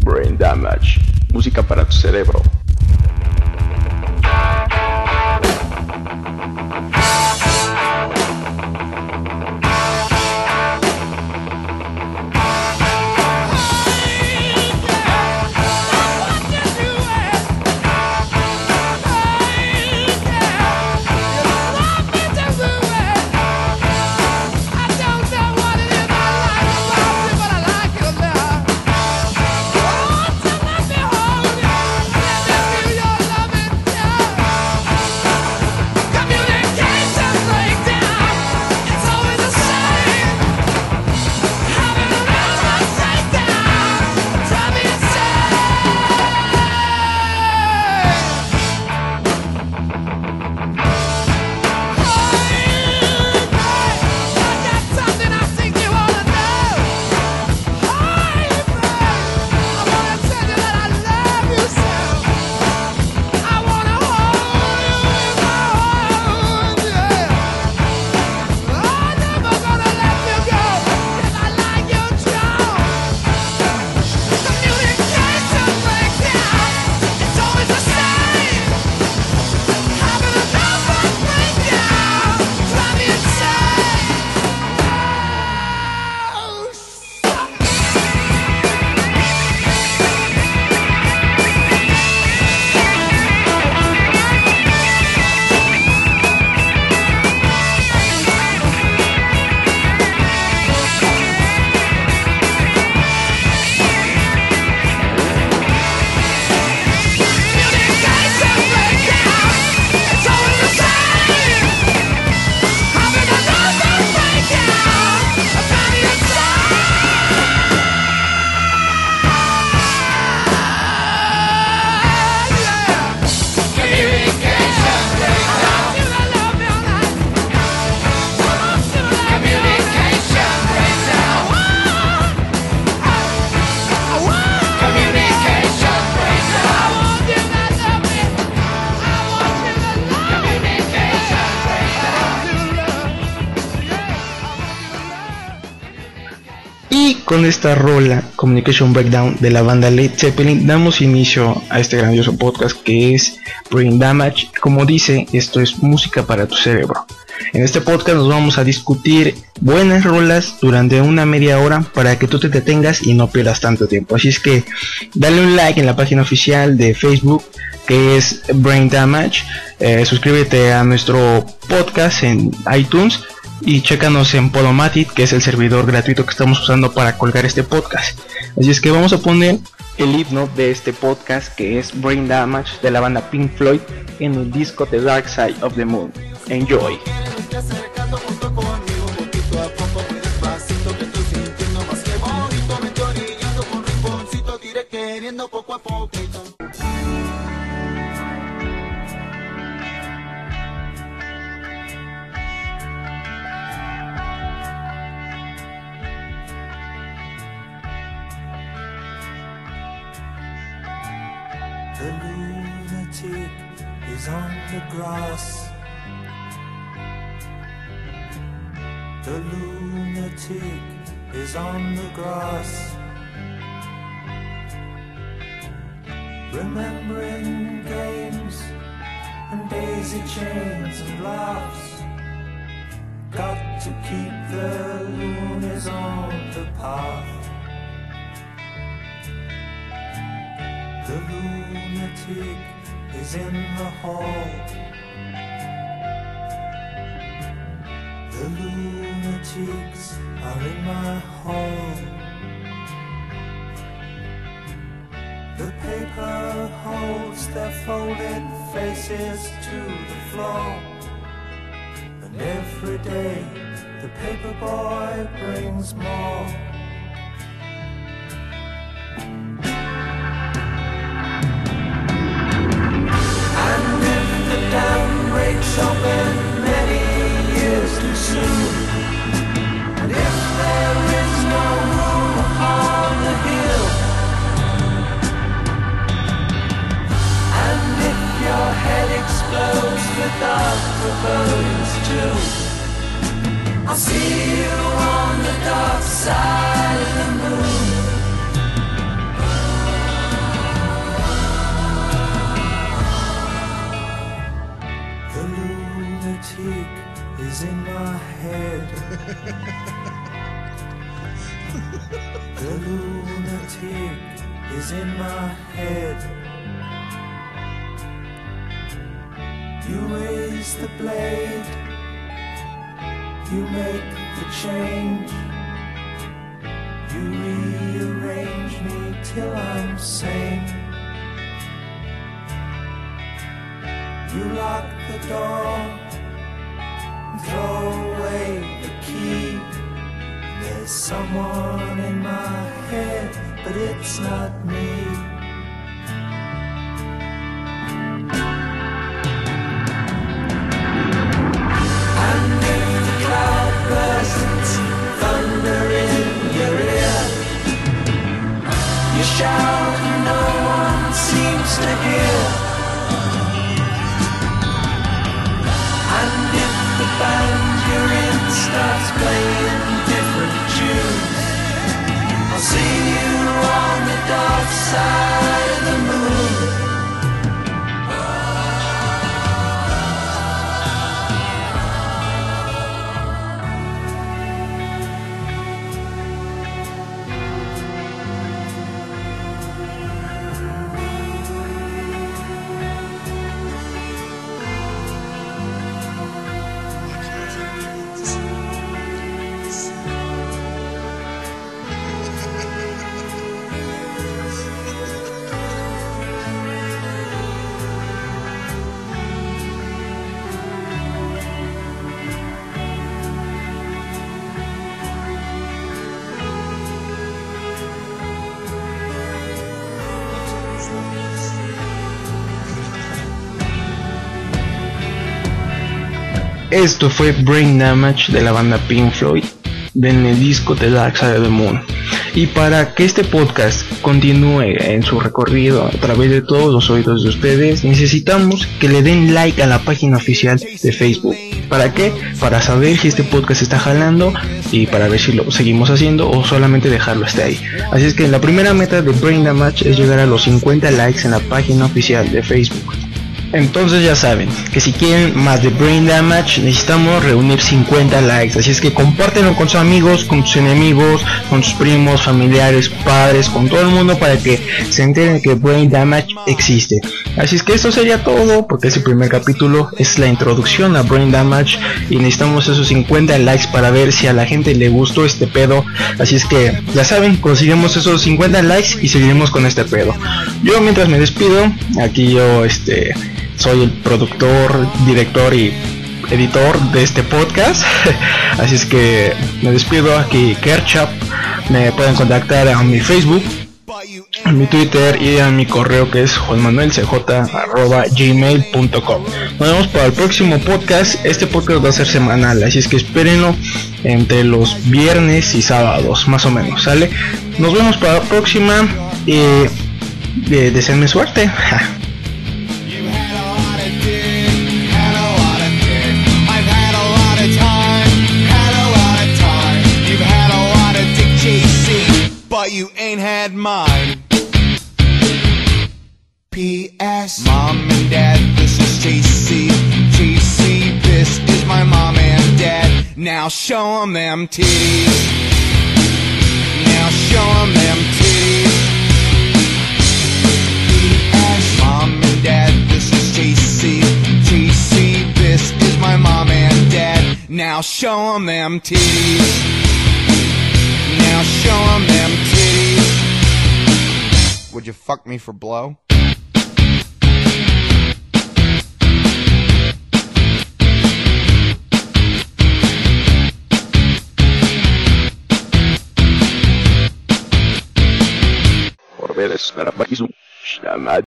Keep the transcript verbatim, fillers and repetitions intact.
Brain Damage, música para tu cerebro. Con esta rola, Communication Breakdown, de la banda Led Zeppelin, damos inicio a este grandioso podcast que es Brain Damage. Como dice, esto es música para tu cerebro. En este podcast nos vamos a discutir buenas rolas durante una media hora para que tú te detengas y no pierdas tanto tiempo. Así es que dale un like en la página oficial de Facebook, que es Brain Damage. Eh, suscríbete a nuestro podcast en iTunes. Y chécanos en Podomatic, que es el servidor gratuito que estamos usando para colgar este podcast. Así es que vamos a poner el himno de este podcast, que es Brain Damage, de la banda Pink Floyd, en el disco The Dark Side of the Moon. Enjoy. The lunatic is on the grass. The lunatic is on the grass. Remembering games and daisy chains and laughs. Got to keep the loonies on the path. The lunatic is in the hall. The lunatics are in my hall. The paper holds their folded faces to the floor. And every day the paper boy brings more. Breaks open many years too soon. And if there is no room upon the hill, and if your head explodes without forebodings too, I'll see you on the dark side of the moon. arithmetic is in my head. You raise the blade, you make the change, you rearrange me till I'm sane. You lock the door, throw away the key. There's someone in my head, but it's not me. And if the cloud bursts, thunder in your ear, you shout and no one seems to hear. And if the band you're in starts playing different tunes, I'll see you on the dark side of the moon. Esto fue Brain Damage de la banda Pink Floyd en el disco The Dark Side of the Moon. Y para que este podcast continúe en su recorrido a través de todos los oídos de ustedes, necesitamos que le den like a la página oficial de Facebook. ¿Para qué? Para saber si este podcast está jalando y para ver si lo seguimos haciendo o solamente dejarlo hasta ahí. Así es que la primera meta de Brain Damage es llegar a los cincuenta likes en la página oficial de Facebook. Entonces ya saben que si quieren más de Brain Damage necesitamos reunir cincuenta likes, así es que compártenlo con sus amigos, con sus enemigos, con sus primos, familiares, padres, con todo el mundo para que se enteren que Brain Damage existe. Así es que esto sería todo, porque ese primer capítulo es la introducción a Brain Damage y necesitamos esos cincuenta likes para ver si a la gente le gustó este pedo. Así es que ya saben, conseguimos esos cincuenta likes y seguiremos con este pedo. Yo mientras me despido, aquí yo este soy el productor, director y editor de este podcast. Así es que me despido aquí, Kerchap. Me pueden contactar a mi Facebook, a mi Twitter y a mi correo que es juanmanuelcj arroba gmail punto com. Nos vemos para el próximo podcast. Este podcast va a ser semanal, así es que espérenlo entre los viernes y sábados, más o menos, ¿sale? Nos vemos para la próxima y eh, deseenme suerte. But you ain't had mine. P S Mom and Dad, this is J C. J C, this is my mom and dad. Now show 'em them titties. Now show 'em them titties. P S Mom and Dad, this is J C. J C, this is my mom and dad. Now show 'em them titties. Now show 'em them titties. Would you fuck me for blow? Por ver es